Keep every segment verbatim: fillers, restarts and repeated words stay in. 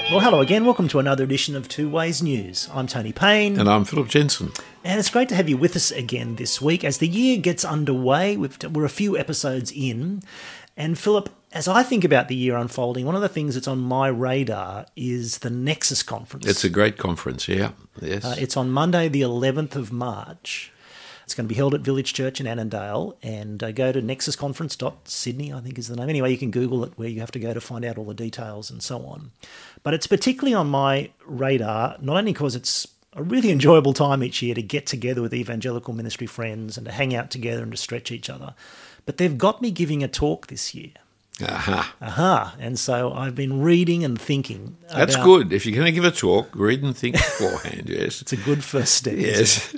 Well, hello again. Welcome to another edition of Two Ways News. I'm Tony Payne. And I'm Philip Jensen. And it's great to have you with us again this week. As the year gets underway, we've, we're a few episodes in. And Philip, as I think about the year unfolding, one of the things that's on my radar is the Nexus Conference. It's a great conference, yeah. Yes. Uh, it's on Monday, the eleventh of March. It's going to be held at Village Church in Annandale, and uh, go to nexus conference dot sydney, I think is the name. Anyway, you can Google it, where you have to go to find out all the details and so on. But it's particularly on my radar, not only because it's a really enjoyable time each year to get together with evangelical ministry friends and to hang out together and to stretch each other, but they've got me giving a talk this year. Aha. Aha. And so I've been reading and thinking. That's about, good. If you're going to give a talk, read and think beforehand, yes. It's a good first step. Yes.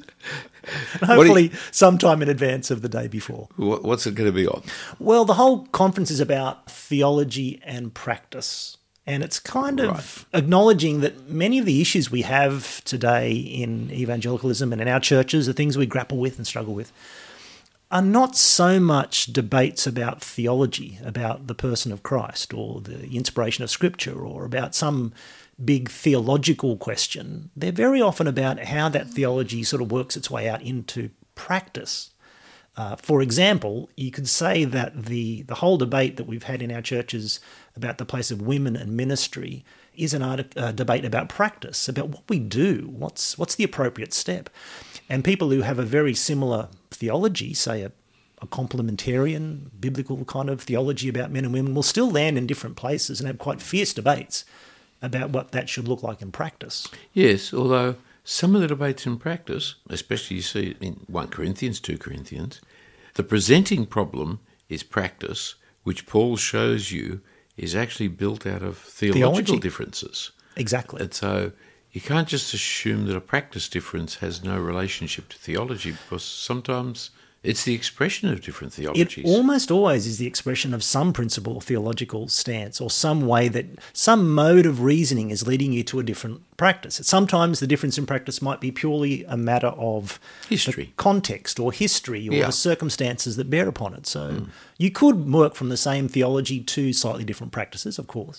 And hopefully you, sometime in advance of the day before. What's it going to be on? Well, the whole conference is about theology and practice. And it's kind of right. acknowledging that many of the issues we have today in evangelicalism and in our churches, the things we grapple with and struggle with, are not so much debates about theology, about the person of Christ or the inspiration of Scripture or about some big theological question. They're very often about how that theology sort of works its way out into practice. Uh, for example, you could say that the, the whole debate that we've had in our churches about the place of women and ministry is an art, uh, debate about practice, about what we do, what's what's the appropriate step. And people who have a very similar theology, say a, a complementarian, biblical kind of theology about men and women, will still land in different places and have quite fierce debates about what that should look like in practice. Yes, although some of the debates in practice, especially you see in First Corinthians, Second Corinthians, the presenting problem is practice, which Paul shows you is actually built out of theological Theology. differences. Exactly. And so you can't just assume that a practice difference has no relationship to theology, because sometimes it's the expression of different theologies. It almost always is the expression of some principle or theological stance or some way that some mode of reasoning is leading you to a different practice. Sometimes the difference in practice might be purely a matter of history, context or history or yeah. the circumstances that bear upon it. So mm. you could work from the same theology to slightly different practices, of course.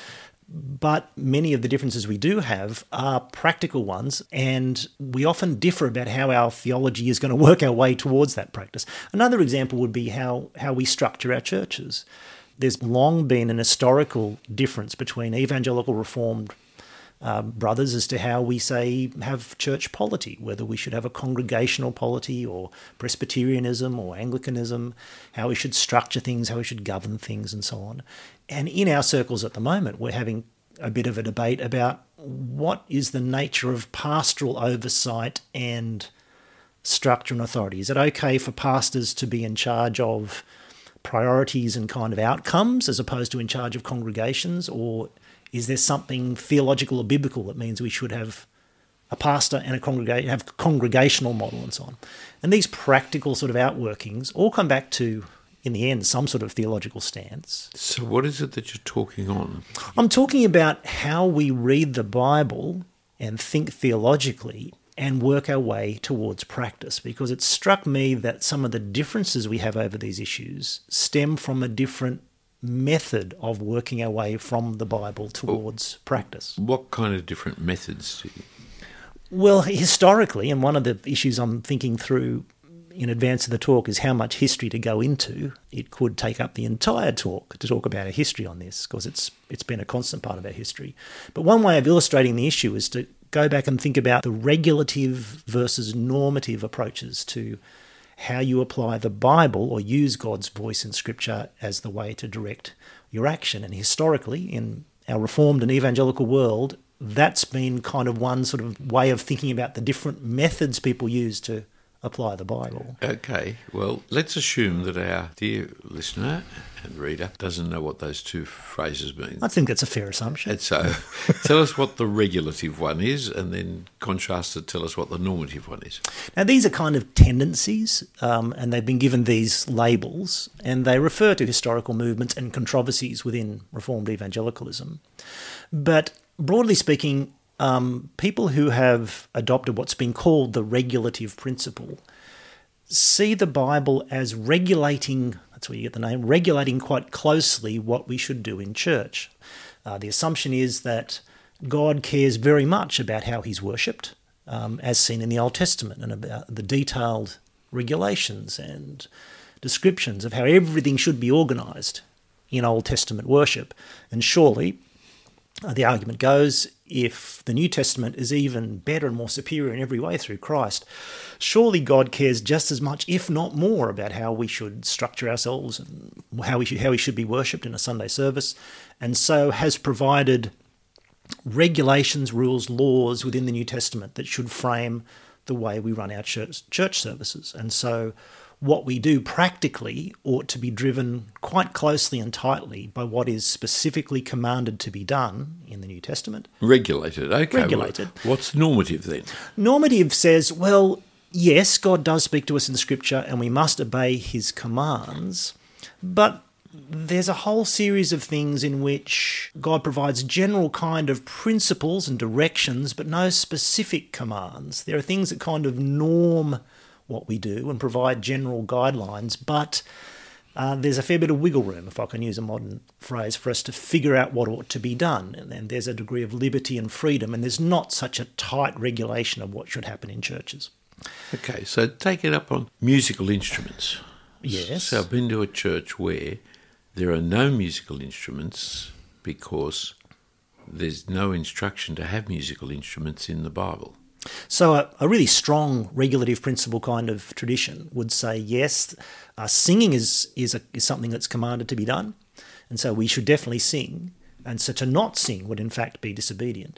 But many of the differences we do have are practical ones, and we often differ about how our theology is going to work our way towards that practice. Another example would be how, how we structure our churches. There's long been an historical difference between evangelical Reformed uh, brothers as to how we, say, have church polity, whether we should have a congregational polity or Presbyterianism or Anglicanism, how we should structure things, how we should govern things, and so on. And in our circles at the moment, we're having a bit of a debate about what is the nature of pastoral oversight and structure and authority. Is it okay for pastors to be in charge of priorities and kind of outcomes as opposed to in charge of congregations? Or is there something theological or biblical that means we should have a pastor and a congregation, have a congregational model and so on? And these practical sort of outworkings all come back to, in the end, some sort of theological stance. So what is it that you're talking on? I'm talking about how we read the Bible and think theologically and work our way towards practice, because it struck me that some of the differences we have over these issues stem from a different method of working our way from the Bible towards well, practice. What kind of different methods do you? Well, historically, and one of the issues I'm thinking through in advance of the talk is how much history to go into. It could take up the entire talk to talk about our history on this, because it's it's been a constant part of our history. But one way of illustrating the issue is to go back and think about the regulative versus normative approaches to how you apply the Bible or use God's voice in Scripture as the way to direct your action. And historically, in our Reformed and evangelical world, that's been kind of one sort of way of thinking about the different methods people use to apply the Bible. Okay, well, let's assume that our dear listener and reader doesn't know what those two phrases mean. I think that's a fair assumption. And so tell us what the regulative one is, and then contrast it, tell us what the normative one is. Now, these are kind of tendencies, um, and they've been given these labels, and they refer to historical movements and controversies within Reformed evangelicalism. But broadly speaking, Um, people who have adopted what's been called the regulative principle see the Bible as regulating, that's where you get the name, regulating quite closely what we should do in church. Uh, the assumption is that God cares very much about how he's worshipped, um, as seen in the Old Testament, and about the detailed regulations and descriptions of how everything should be organised in Old Testament worship. And surely, uh, the argument goes, if the New Testament is even better and more superior in every way through Christ, surely God cares just as much, if not more, about how we should structure ourselves and how we should, how we should be worshipped in a Sunday service, and so has provided regulations, rules, laws within the New Testament that should frame the way we run our church, church services. And so what we do practically ought to be driven quite closely and tightly by what is specifically commanded to be done in the New Testament. Regulated, okay. Regulated. Well, what's normative then? Normative says, well, yes, God does speak to us in Scripture and we must obey his commands, but there's a whole series of things in which God provides general kind of principles and directions, but no specific commands. There are things that kind of norm what we do and provide general guidelines, but uh, there's a fair bit of wiggle room, if I can use a modern phrase, for us to figure out what ought to be done. And then there's a degree of liberty and freedom, and there's not such a tight regulation of what should happen in churches. Okay, so take it up on musical instruments. Yes. So I've been to a church where there are no musical instruments because there's no instruction to have musical instruments in the Bible. So a, a really strong regulative principle kind of tradition would say, yes, uh, singing is is, a, is something that's commanded to be done, and so we should definitely sing, and so to not sing would in fact be disobedient.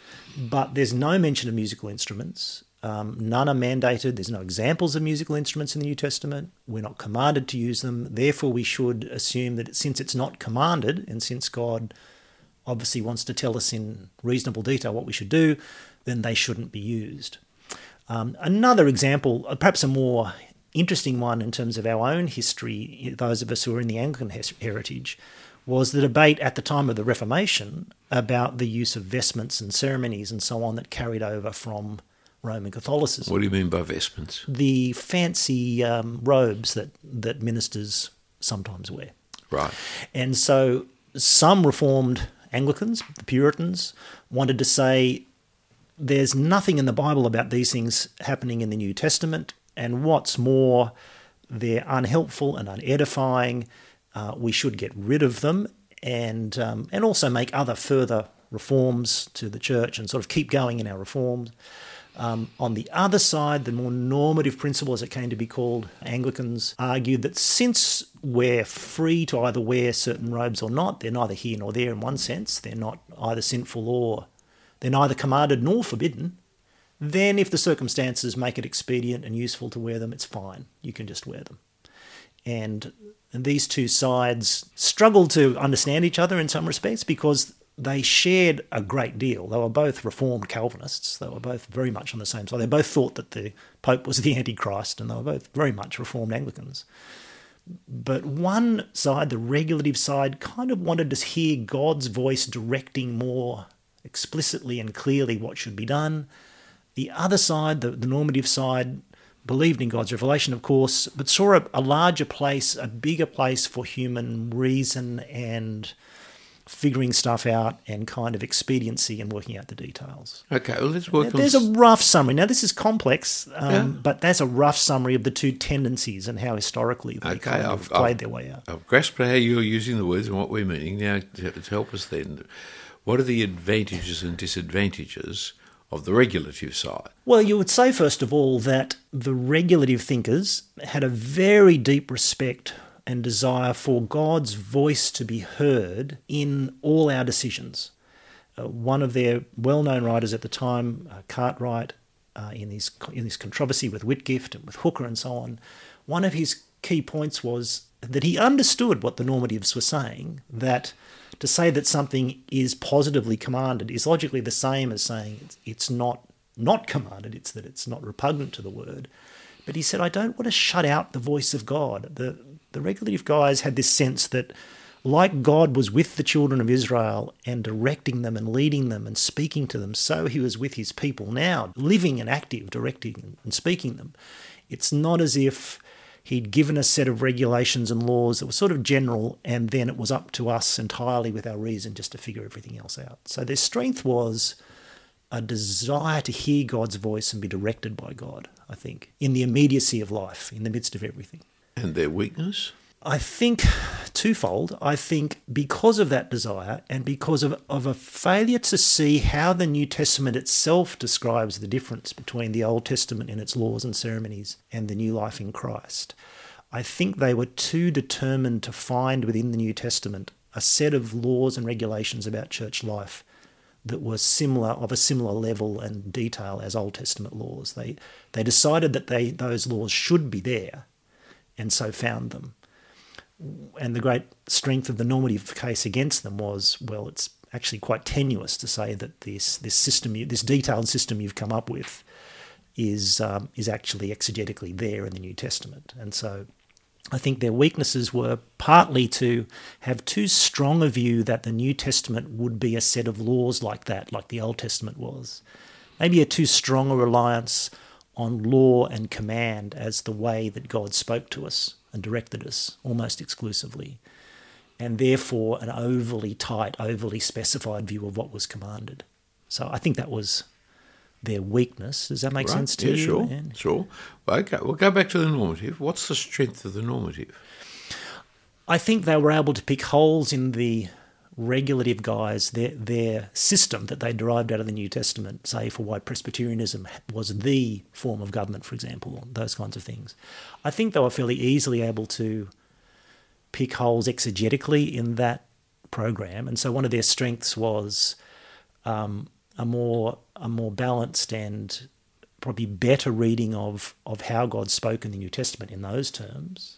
But there's no mention of musical instruments. Um, none are mandated. There's no examples of musical instruments in the New Testament. We're not commanded to use them. Therefore, we should assume that since it's not commanded, and since God obviously wants to tell us in reasonable detail what we should do, then they shouldn't be used. Um, another example, perhaps a more interesting one in terms of our own history, those of us who are in the Anglican heritage, was the debate at the time of the Reformation about the use of vestments and ceremonies and so on that carried over from Roman Catholicism. What do you mean by vestments? The fancy um, robes that, that ministers sometimes wear. Right. And so some Reformed Anglicans, the Puritans, wanted to say there's nothing in the Bible about these things happening in the New Testament, and what's more, they're unhelpful and unedifying. Uh, we should get rid of them and um, and also make other further reforms to the church and sort of keep going in our reforms. Um, on the other side, the more normative principle, as it came to be called, Anglicans argued that since we're free to either wear certain robes or not, they're neither here nor there in one sense, they're not either sinful or they're neither commanded nor forbidden, then if the circumstances make it expedient and useful to wear them, it's fine. You can just wear them. And, and these two sides struggled to understand each other in some respects because they shared a great deal. They were both Reformed Calvinists. They were both very much on the same side. They both thought that the Pope was the Antichrist, and they were both very much Reformed Anglicans. But one side, the regulative side, kind of wanted to hear God's voice directing more explicitly and clearly what should be done. The other side, the, the normative side, believed in God's revelation, of course, but saw a, a larger place, a bigger place for human reason and figuring stuff out and kind of expediency and working out the details. Okay, well, let's work There's on... a rough summary. Now, this is complex, um, Yeah. but that's a rough summary of the two tendencies and how historically they Okay, kind of I've- played I've- their way out. I've grasped how you're using the words and what we're meaning. Now, to, to help us then, what are the advantages and disadvantages of the regulative side? Well, you would say, first of all, that the regulative thinkers had a very deep respect and desire for God's voice to be heard in all our decisions. Uh, one of their well-known writers at the time, uh, Cartwright, uh, in his in his controversy with Whitgift and with Hooker and so on, one of his key points was that he understood what the normatives were saying, that to say that something is positively commanded is logically the same as saying it's, it's not not commanded, it's that it's not repugnant to the word. But he said, I don't want to shut out the voice of God. The, the regulative guys had this sense that like God was with the children of Israel and directing them and leading them and speaking to them, so he was with his people now, living and active, directing and speaking them. It's not as if He'd given a set of regulations and laws that were sort of general, and then it was up to us entirely with our reason just to figure everything else out. So their strength was a desire to hear God's voice and be directed by God, I think, in the immediacy of life, in the midst of everything. And their weakness? I think twofold. I think because of that desire and because of, of a failure to see how the New Testament itself describes the difference between the Old Testament and its laws and ceremonies and the new life in Christ, I think they were too determined to find within the New Testament a set of laws and regulations about church life that were similar, of a similar level and detail as Old Testament laws. They they decided that they those laws should be there, and so found them. And the great strength of the normative case against them was, well, it's actually quite tenuous to say that this this system, this detailed system you've come up with, is um, is actually exegetically there in the New Testament. And so I think their weaknesses were partly to have too strong a view that the New Testament would be a set of laws like that, like the Old Testament was. Maybe a too strong a reliance on law and command as the way that God spoke to us and directed us almost exclusively, and therefore an overly tight, overly specified view of what was commanded. So I think that was their weakness. Does that make Right. sense to yeah, you? Sure, Ian? sure. Well, okay, we'll go back to the normative. What's the strength of the normative? I think they were able to pick holes in the regulative guise, their their system that they derived out of the New Testament, say for why Presbyterianism was the form of government, for example, or those kinds of things. I think they were fairly easily able to pick holes exegetically in that program, and so one of their strengths was um, a more a more balanced and probably better reading of of how God spoke in the New Testament in those terms.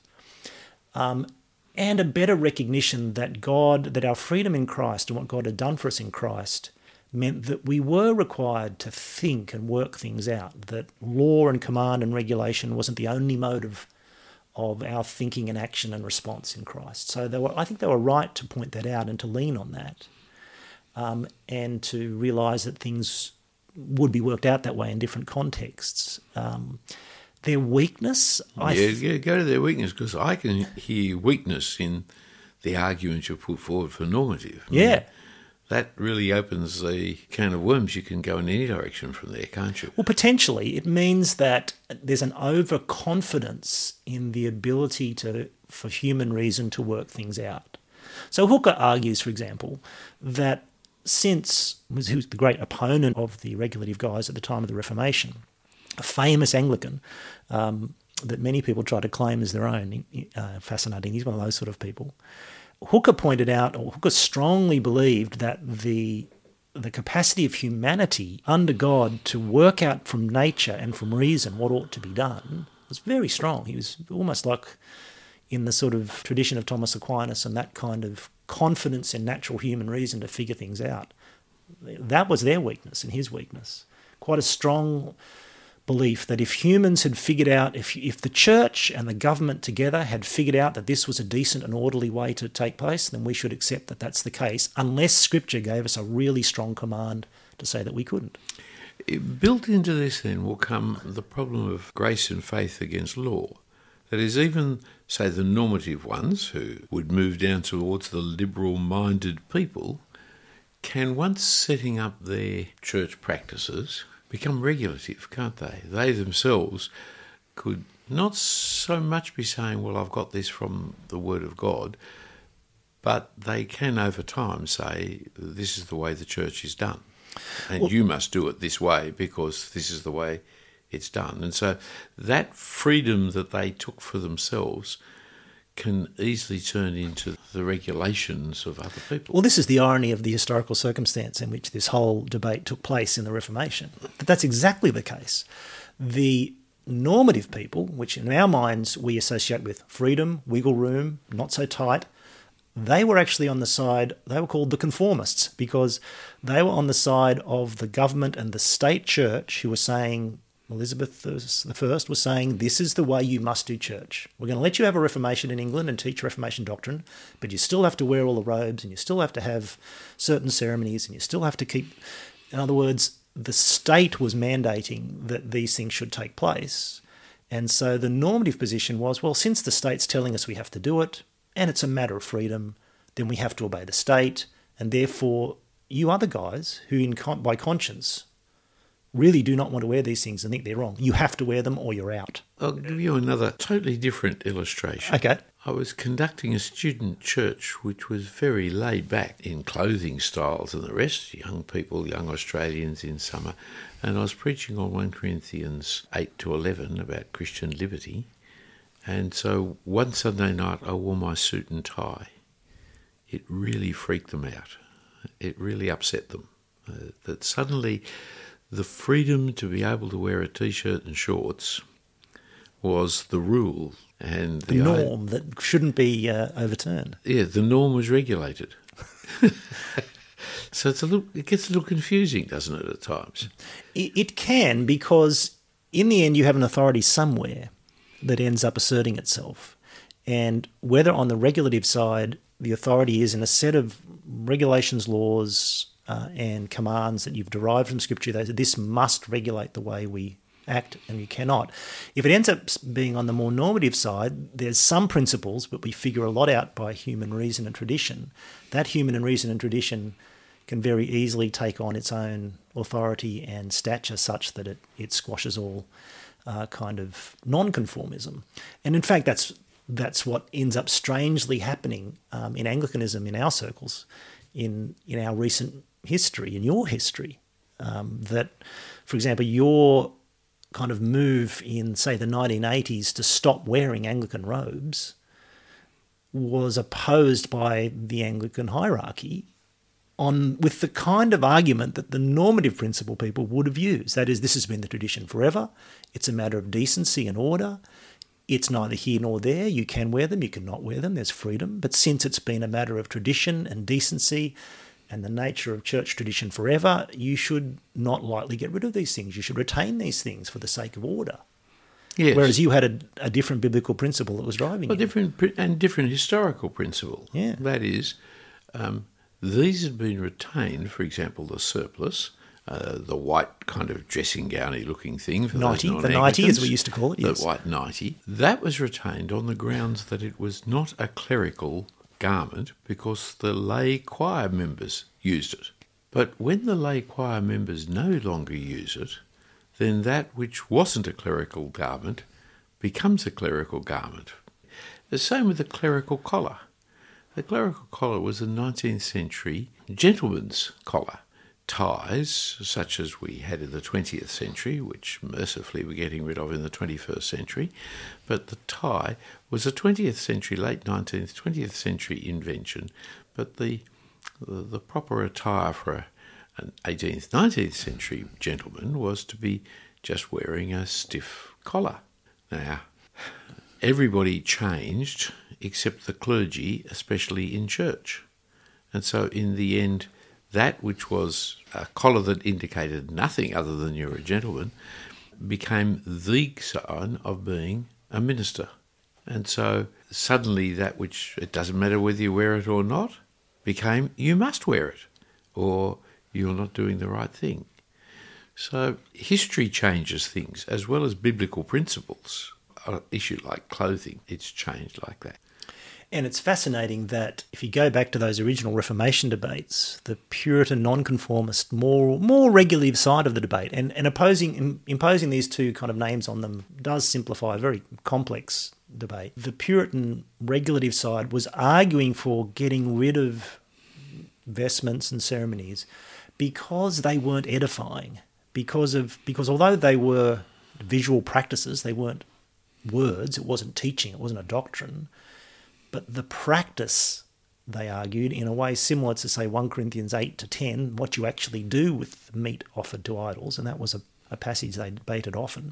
Um, And a better recognition that God, that our freedom in Christ and what God had done for us in Christ meant that we were required to think and work things out, that law and command and regulation wasn't the only mode of, of our thinking and action and response in Christ. So they were, I think they were right to point that out and to lean on that, um, and to realise that things would be worked out that way in different contexts. Um, Their weakness, I yeah, th- yeah, go to their weakness, because I can hear weakness in the arguments you put forward for normative. I mean, yeah. that really opens the can of worms. You can go in any direction from there, can't you? Well, potentially, it means that there's an overconfidence in the ability to for human reason to work things out. So Hooker argues, for example, that since he was the great opponent of the regulative guise at the time of the Reformation, a famous Anglican um, that many people try to claim as their own, uh, fascinating. He's one of those sort of people. Hooker pointed out, or Hooker strongly believed that the the capacity of humanity under God to work out from nature and from reason what ought to be done was very strong. He was almost like in the sort of tradition of Thomas Aquinas and that kind of confidence in natural human reason to figure things out. That was their weakness and his weakness. Quite a strong belief that if humans had figured out, if if the church and the government together had figured out that this was a decent and orderly way to take place, then we should accept that that's the case, unless Scripture gave us a really strong command to say that we couldn't. Built into this then will come the problem of grace and faith against law. That is, even, say, the normative ones who would move down towards the liberal-minded people can, once setting up their church practices, become regulative, can't they? They themselves could not so much be saying, well, I've got this from the Word of God, but they can over time say, this is the way the church is done. And well, you must do it this way because this is the way it's done. And so that freedom that they took for themselves can easily turn into the regulations of other people. Well, this is the irony of the historical circumstance in which this whole debate took place in the Reformation. But that's exactly the case. The normative people, which in our minds we associate with freedom, wiggle room, not so tight, they were actually on the side, they were called the conformists, because they were on the side of the government and the state church who were saying, Elizabeth the First was saying, this is the way you must do church. We're going to let you have a Reformation in England and teach Reformation doctrine, but you still have to wear all the robes and you still have to have certain ceremonies and you still have to keep... In other words, the state was mandating that these things should take place. And so the normative position was, well, since the state's telling us we have to do it, and it's a matter of freedom, then we have to obey the state, and therefore you other guys who in con- by conscience really do not want to wear these things and think they're wrong, you have to wear them or you're out. I'll give you another totally different illustration. Okay. I was conducting a student church which was very laid back in clothing styles and the rest, young people, young Australians in summer, and I was preaching on First Corinthians eight to eleven about Christian liberty, and so one Sunday night I wore my suit and tie. It really freaked them out. It really upset them. Uh, that suddenly the freedom to be able to wear a T-shirt and shorts was the rule and The the norm that shouldn't be uh, overturned. Yeah, the norm was regulated. So it's a little, it gets a little confusing, doesn't it, at times? It, it can, because in the end you have an authority somewhere that ends up asserting itself. And whether on the regulative side the authority is in a set of regulations, laws, uh, and commands that you've derived from Scripture, that this must regulate the way we act, and you cannot. If it ends up being on the more normative side, there's some principles, but we figure a lot out by human reason and tradition. That human and reason and tradition can very easily take on its own authority and stature such that it, it squashes all uh, kind of non-conformism. And in fact, that's that's what ends up strangely happening um, in Anglicanism in our circles, in in our recent history, in your history. Um, that, for example, your kind of move in, say, the nineteen eighties to stop wearing Anglican robes was opposed by the Anglican hierarchy on with the kind of argument that the normative principle people would have used. That is, this has been the tradition forever. It's a matter of decency and order. It's neither here nor there. You can wear them, you cannot wear them. There's freedom. But since it's been a matter of tradition and decency and the nature of church tradition forever, you should not lightly get rid of these things. You should retain these things for the sake of order. Yes. Whereas you had a, a different biblical principle that was driving A you. different pri- and different historical principle. Yeah. That is, um, these had been retained, for example, the surplice, uh, the white kind of dressing gowny looking thing for Nightie, those the nightie as we used to call it, the yes. white nightie. That was retained on the grounds that it was not a clerical garment because the lay choir members used it. But when the lay choir members no longer use it, then that which wasn't a clerical garment becomes a clerical garment. The same with the clerical collar. The clerical collar was a nineteenth century gentleman's collar. Ties, such as we had in the twentieth century, which mercifully we're getting rid of in the twenty-first century, but the tie was a twentieth century, late nineteenth, twentieth century invention, but the the, the proper attire for a, an eighteenth, nineteenth century gentleman was to be just wearing a stiff collar. Now, everybody changed except the clergy, especially in church. And so in the end, that which was a collar that indicated nothing other than you're a gentleman became the sign of being a minister. And so suddenly that which, it doesn't matter whether you wear it or not, became you must wear it or you're not doing the right thing. So history changes things as well as biblical principles. An issue like clothing, it's changed like that. And it's fascinating that if you go back to those original Reformation debates, the Puritan nonconformist, more more regulative side of the debate, and, and opposing imposing these two kind of names on them does simplify a very complex debate. The Puritan regulative side was arguing for getting rid of vestments and ceremonies because they weren't edifying, because of because although they were visual practices, they weren't words, it wasn't teaching, it wasn't a doctrine. But the practice, they argued, in a way similar to, say, First Corinthians eight to ten, what you actually do with meat offered to idols, and that was a, a passage they debated often.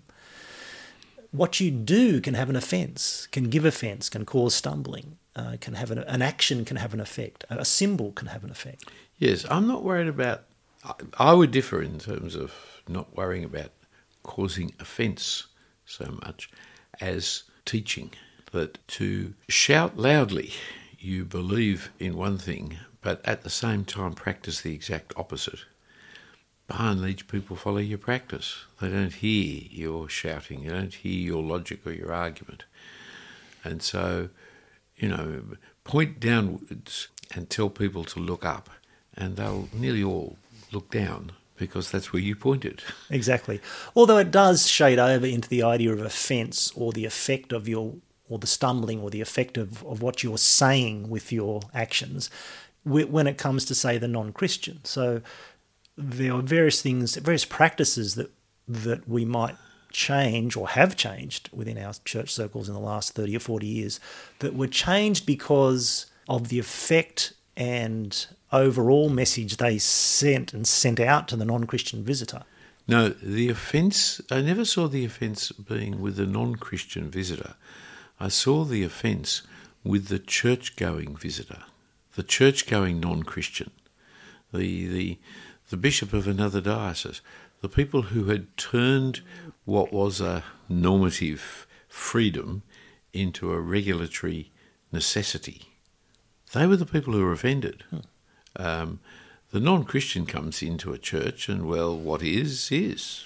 What you do can have an offence, can give offence, can cause stumbling, uh, can have an, an action can have an effect, a symbol can have an effect. Yes, I'm not worried about, I, I would differ in terms of not worrying about causing offence so much as teaching. That to shout loudly you believe in one thing, but at the same time practice the exact opposite, by and large, people follow your practice. They don't hear your shouting. You don't hear your logic or your argument. And so, you know, point downwards and tell people to look up, and they'll nearly all look down because that's where you pointed. Exactly. Although it does shade over into the idea of offence or the effect of your, or the stumbling or the effect of, of what you're saying with your actions when it comes to, say, the non-Christian. So there are various things, various practices that that we might change or have changed within our church circles in the last thirty or forty years that were changed because of the effect and overall message they sent and sent out to the non-Christian visitor. No, the offence, I never saw the offence being with the non-Christian visitor. I saw the offence with the church-going visitor, the church-going non-Christian, the the the bishop of another diocese, the people who had turned what was a normative freedom into a regulatory necessity. They were the people who were offended. Hmm. Um, the non-Christian comes into a church and, well, what is, is.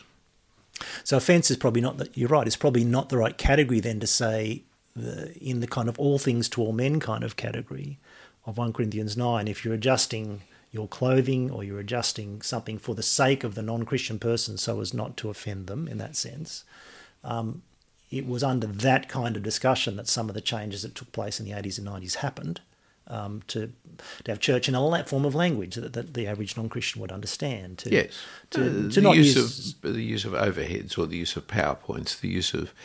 So offence is probably not, the, you're right, it's probably not the right category then to say the, in the kind of all things to all men kind of category of First Corinthians nine, if you're adjusting your clothing or you're adjusting something for the sake of the non-Christian person so as not to offend them in that sense, um, it was under that kind of discussion that some of the changes that took place in the eighties and nineties happened. Um, to to have church in a form of language that, that the average non-Christian would understand. To, yes, to, uh, to the not use, use of the use of overheads or the use of PowerPoints, the use of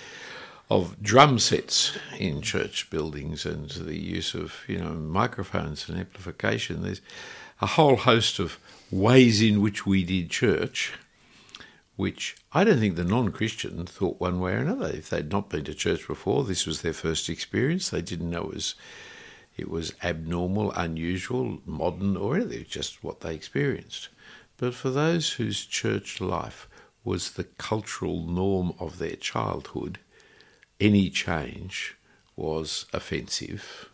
of drum sets in church buildings, and the use of you know microphones and amplification. There's a whole host of ways in which we did church, which I don't think the non-Christian thought one way or another. If they'd not been to church before, this was their first experience. They didn't know it was. It was abnormal, unusual, modern, or anything. It was just what they experienced. But for those whose church life was the cultural norm of their childhood, any change was offensive,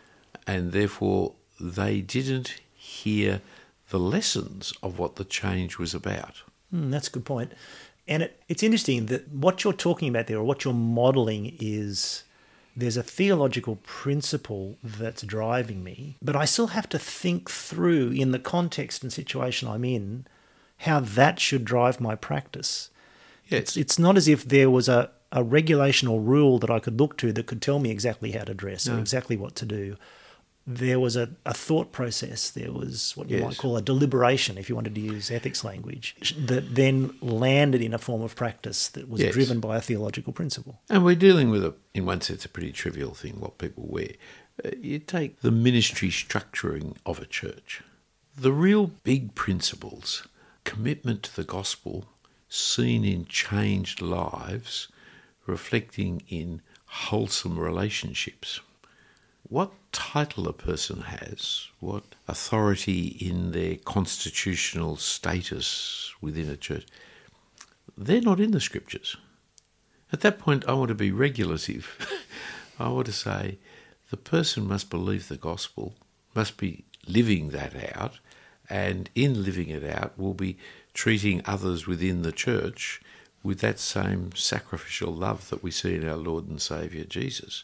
and therefore they didn't hear the lessons of what the change was about. Mm, that's a good point. And it, it's interesting that what you're talking about there, or what you're modelling, is there's a theological principle that's driving me, but I still have to think through, in the context and situation I'm in, how that should drive my practice. Yes. It's, it's not as if there was a, a regulation or rule that I could look to that could tell me exactly how to dress no. or exactly what to do. There was a, a thought process. There was what you yes. might call a deliberation, if you wanted to use ethics language, that then landed in a form of practice that was yes. driven by a theological principle. And we're dealing with, a, in one sense, a pretty trivial thing, what people wear. Uh, you take the ministry structuring of a church. The real big principles, commitment to the gospel, seen in changed lives, reflecting in wholesome relationships. What title a person has, what authority in their constitutional status within a church, they're not in the scriptures. At that point, I want to be regulative. I want to say the person must believe the gospel, must be living that out, and in living it out will be treating others within the church with that same sacrificial love that we see in our Lord and Saviour Jesus.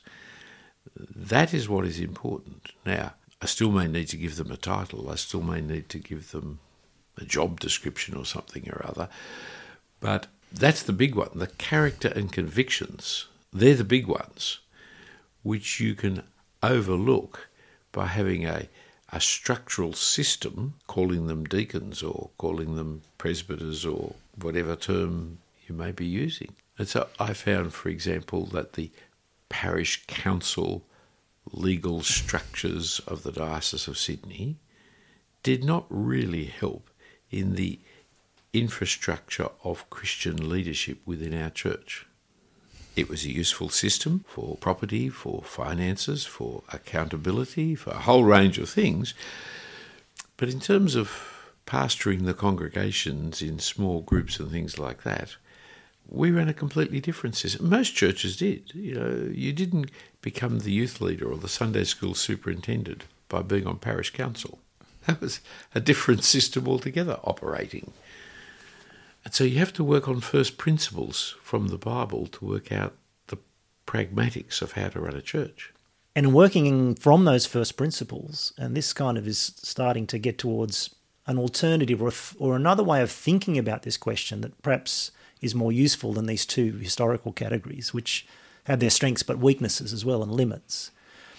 That is what is important. Now, I still may need to give them a title. I still may need to give them a job description or something or other. But that's the big one. The character and convictions, they're the big ones, which you can overlook by having a, a structural system, calling them deacons or calling them presbyters or whatever term you may be using. And so I found, for example, that the parish council legal structures of the Diocese of Sydney did not really help in the infrastructure of Christian leadership within our church. It was a useful system for property, for finances, for accountability, for a whole range of things. But in terms of pastoring the congregations in small groups and things like that, we ran a completely different system. Most churches did. You know, you didn't become the youth leader or the Sunday school superintendent by being on parish council. That was a different system altogether operating. And so you have to work on first principles from the Bible to work out the pragmatics of how to run a church. And working from those first principles, and this kind of is starting to get towards an alternative or, or another way of thinking about this question that perhaps is more useful than these two historical categories, which have their strengths but weaknesses as well and limits.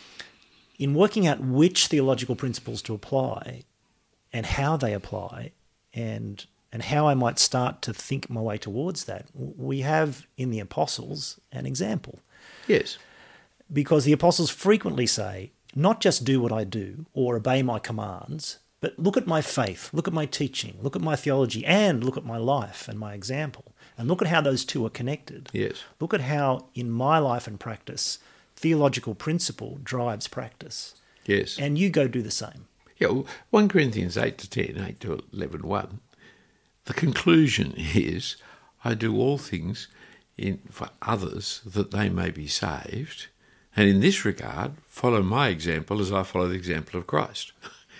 In working out which theological principles to apply and how they apply and and how I might start to think my way towards that, we have in the apostles an example. Yes. Because the apostles frequently say, not just do what I do or obey my commands, but look at my faith, look at my teaching, look at my theology, and look at my life and my example. And look at how those two are connected. Yes. Look at how in my life and practice, theological principle drives practice. Yes. And you go do the same. Yeah, well, First Corinthians eight to ten, eight to eleven, one, the conclusion is, I do all things in, for others that they may be saved, and in this regard, follow my example as I follow the example of Christ.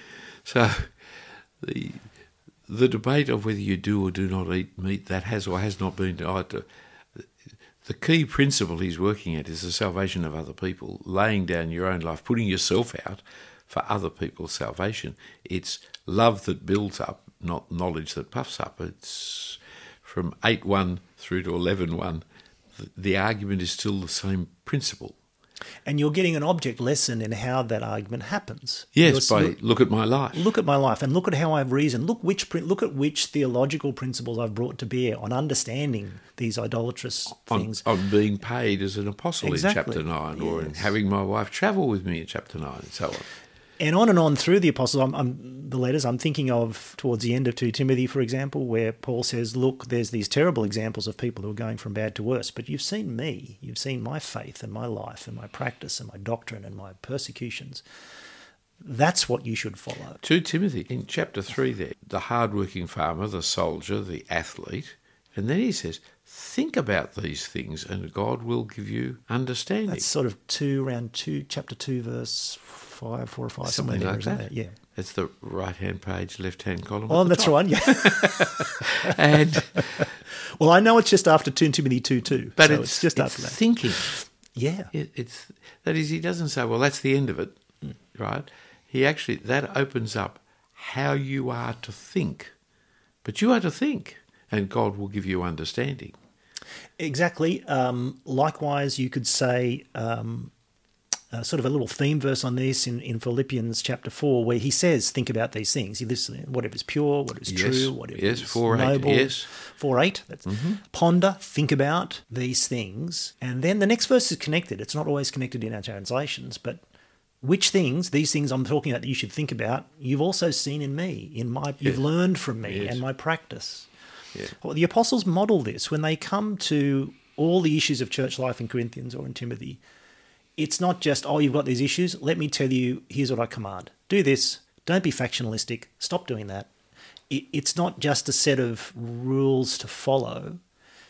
So the the debate of whether you do or do not eat meat, that has or has not been denied. The key principle he's working at is the salvation of other people, laying down your own life, putting yourself out for other people's salvation. It's love that builds up, not knowledge that puffs up. It's from eight one through to eleven one. The, the argument is still the same principle. And you're getting an object lesson in how that argument happens. Yes, You're, by look at my life. Look at my life and look at how I've reasoned. Look which look at which theological principles I've brought to bear on understanding these idolatrous on, things. On being paid as an apostle Exactly. in chapter nine, Yes. or in having my wife travel with me in chapter nine, and so on. And on and on through the apostles, I'm, I'm, the letters, I'm thinking of towards the end of Second Timothy, for example, where Paul says, look, there's these terrible examples of people who are going from bad to worse, but you've seen me, you've seen my faith and my life and my practice and my doctrine and my persecutions. That's what you should follow. Second Timothy, in chapter three there, the hard-working farmer, the soldier, the athlete, and then he says, think about these things and God will give you understanding. That's sort of two, around two, chapter two, verse five, four or five, Something somewhere like there, that. isn't there? Yeah. It's the right-hand page, left-hand column. Oh, at the that's top. right. Yeah. And Well, I know it's just after Second Timothy two two, but so it's, it's, just it's after that. thinking. Yeah. It, it's that is, he doesn't say, well, that's the end of it, Mm. right? He actually, that opens up how you are to think. But you are to think, and God will give you understanding. Exactly. Um, likewise, you could say um, uh, sort of a little theme verse on this in, in Philippians chapter four, where he says, think about these things. He lists whatever is pure, what is Yes. true, whatever Yes, is four, eight, noble. yes. four eight. That's ponder, think about these things. And then the next verse is connected. It's not always connected in our translations, but which things, these things I'm talking about that you should think about, you've also seen in me, in my, you've Yes. learned from me Yes. and my practice. Yeah. Well, the apostles model this when they come to all the issues of church life in Corinthians or in Timothy. It's not just, oh, you've got these issues. Let me tell you, here's what I command. Do this. Don't be factionalistic. Stop doing that. It, it's not just a set of rules to follow,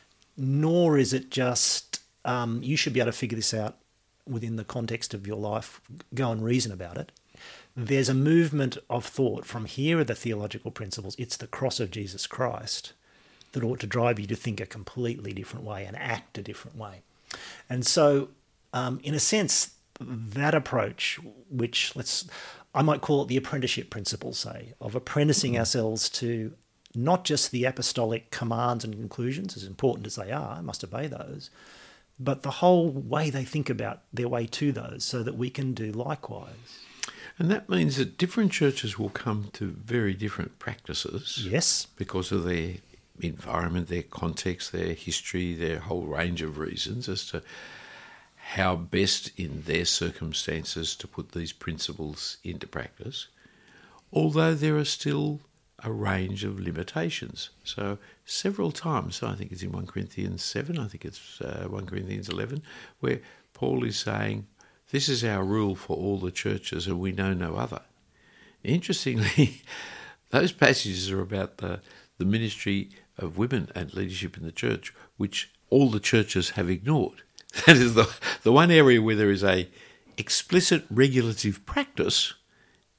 nor is it just, um, you should be able to figure this out within the context of your life. Go and reason about it. There's a movement of thought from here are the theological principles. It's the cross of Jesus Christ that ought to drive you to think a completely different way and act a different way. And so, um, in a sense, that approach, which let's, I might call it the apprenticeship principle, say, of apprenticing mm-hmm. ourselves to not just the apostolic commands and conclusions, as important as they are, I must obey those, but the whole way they think about their way to those so that we can do likewise. And that means that different churches will come to very different practices. Yes. Because of their environment, their context, their history, their whole range of reasons as to how best in their circumstances to put these principles into practice, although there are still a range of limitations. So several times, I think it's in First Corinthians seven, I think it's uh, First Corinthians eleven, where Paul is saying, this is our rule for all the churches and we know no other. Interestingly, those passages are about the, the ministry of women and leadership in the church, which all the churches have ignored. That is the, the one area where there is a explicit regulative practice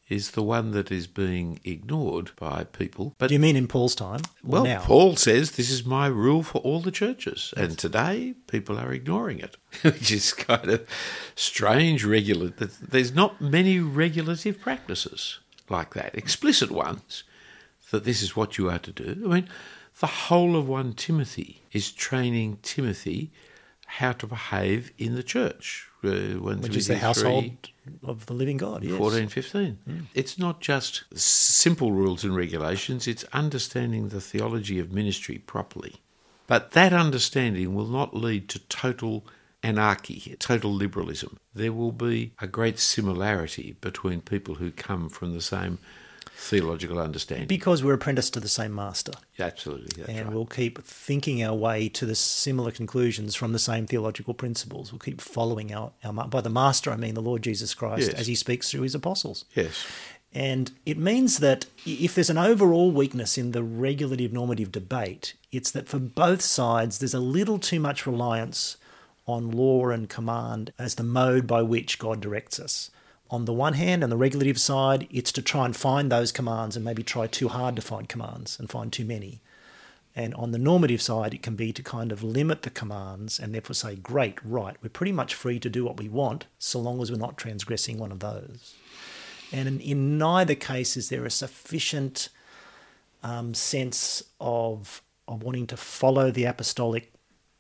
is the one that is being ignored by people. But Do you mean in Paul's time? Or well, now? Paul says this is my rule for all the churches, and today people are ignoring it, which is kind of strange. Regula- There's not many regulative practices like that, explicit ones, that this is what you are to do. I mean, the whole of First Timothy is training Timothy how to behave in the church. Uh, Which is the household of the living God, yes. fourteen, fifteen. Mm. It's not just simple rules and regulations, it's understanding the theology of ministry properly. But that understanding will not lead to total anarchy, total liberalism. There will be a great similarity between people who come from the same theological understanding. Because we're apprenticed to the same master. Absolutely, that's and right. we'll keep thinking our way to the similar conclusions from the same theological principles. We'll keep following our, our by the master, I mean the Lord Jesus Christ, Yes. as he speaks through his apostles. Yes. And it means that if there's an overall weakness in the regulative normative debate, it's that for both sides there's a little too much reliance on law and command as the mode by which God directs us. On the one hand, on the regulative side, it's to try and find those commands and maybe try too hard to find commands and find too many. And on the normative side, it can be to kind of limit the commands and therefore say, great, right, we're pretty much free to do what we want so long as we're not transgressing one of those. And in, in neither case is there a sufficient um, sense of, of wanting to follow the apostolic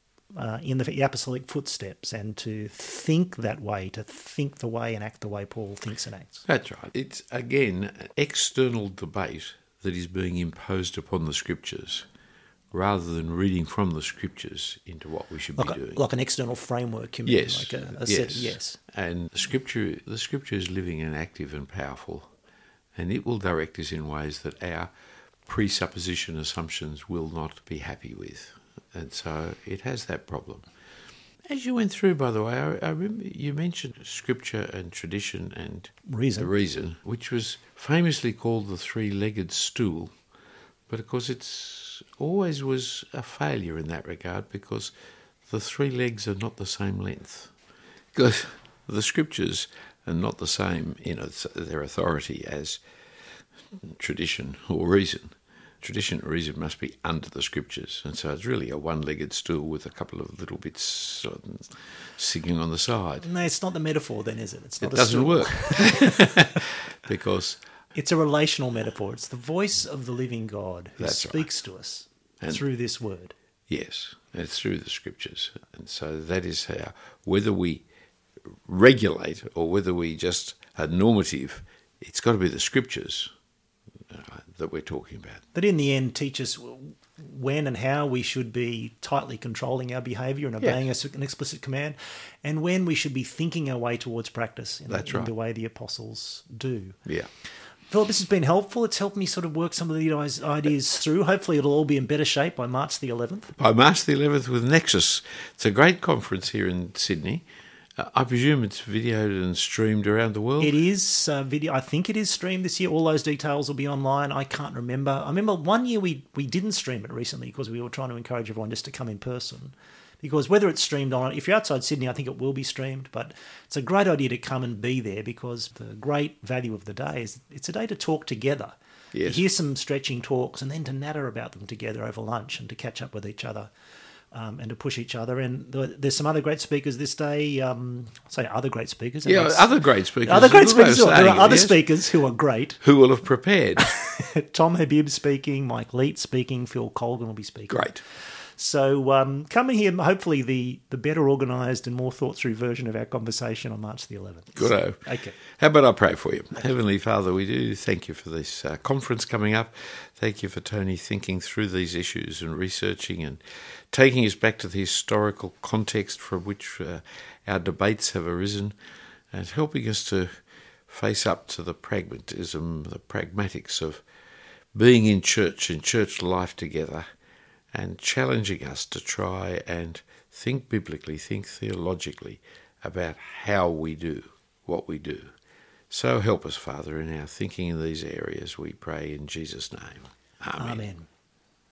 Uh, in the apostolic footsteps and to think that way, to think the way and act the way Paul thinks and acts. That's right. It's, again, an external debate that is being imposed upon the Scriptures rather than reading from the Scriptures into what we should Like, be a, doing. like an external framework, you mean? Yes, Like a, a yes. set, yes. And the Scripture, the Scripture is living and active and powerful, and it will direct us in ways that our presupposition assumptions will not be happy with. And so it has that problem. As you went through, by the way, I, I remember you mentioned Scripture and tradition and Reason. the reason, which was famously called the three-legged stool. But of course, it's always was a failure in that regard because the three legs are not the same length. Because the Scriptures are not the same in their authority as tradition or reason. Tradition or reason must be under the Scriptures, and so it's really a one-legged stool with a couple of little bits sort of sitting on the side. No, it's not the metaphor then, is it? It's not It a doesn't stool. work because It's a relational metaphor. It's the voice of the living God who That's right. speaks to us And- through this word. yes, it's through the Scriptures, and so that is how whether we regulate or whether we just are normative, it's got to be the Scriptures uh, that we're talking about. That in the end teach us when and how we should be tightly controlling our behaviour and obeying Yes. an explicit command, and when we should be thinking our way towards practice in, That's in right. the way the apostles do. Yeah. Philip, this has been helpful. It's helped me sort of work some of these ideas through. Hopefully it'll all be in better shape by March the eleventh. By March the eleventh with Nexus. It's a great conference here in Sydney. Uh, I presume it's videoed and streamed around the world. It is uh, video. I think it is streamed this year. All those details will be online. I can't remember. I remember one year we, we didn't stream it recently because we were trying to encourage everyone just to come in person. Because whether it's streamed on, if you're outside Sydney, I think it will be streamed. But it's a great idea to come and be there because the great value of the day is it's a day to talk together. Yes. To hear some stretching talks and then to natter about them together over lunch and to catch up with each other. Um, and to push each other. And there's some other great speakers this day. Um, I'll say other great speakers. Yeah, That's- other great speakers. Other great It's a good way of speakers. There saying are it, other yes. speakers who are great. Who will have prepared. Tom Habib speaking, Mike Leet speaking, Phil Colgan will be speaking. Great. So um, come and hear hopefully the, the better organised and more thought through version of our conversation on March the eleventh. Good. Okay. How about I pray for you? Heavenly Father, we do thank you for this uh, conference coming up. Thank you for Tony thinking through these issues and researching and taking us back to the historical context from which uh, our debates have arisen and helping us to face up to the pragmatism, the pragmatics of being in church and church life together and challenging us to try and think biblically, think theologically about how we do what we do. So help us, Father, in our thinking in these areas, we pray in Jesus' name. Amen. Amen.